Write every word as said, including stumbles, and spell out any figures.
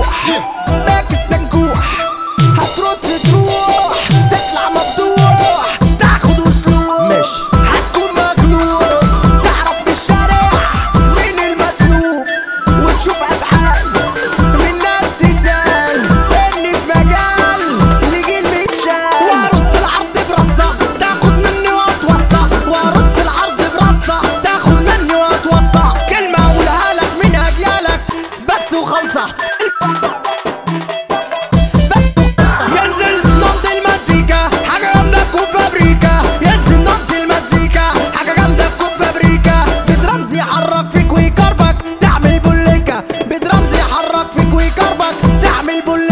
مفتوح باك السنكوح هترص تروح تطلع مفتوح تاخد اسلوب ماشي هتكون مغلوب تعرف بالشارع مين المطلوب وتشوف افعال من ناس تتقال اني في مجال لجيل متشال وارص العرض برصة تاخد مني واتوصى وارص العرض برصة تاخد مني واتوصى كلمة اقولها لك من اجيالك بس وخلصة ينزل نبض المزيكا حاجة جامدة تكون فابريكا ينزل نبض المزيكا حاجة جامدة تكون فابريكا بدرامز يحرك فيك ويكربك تعمل بوليكا بدرامز يحرك فيك ويكربك تعمل بوليكا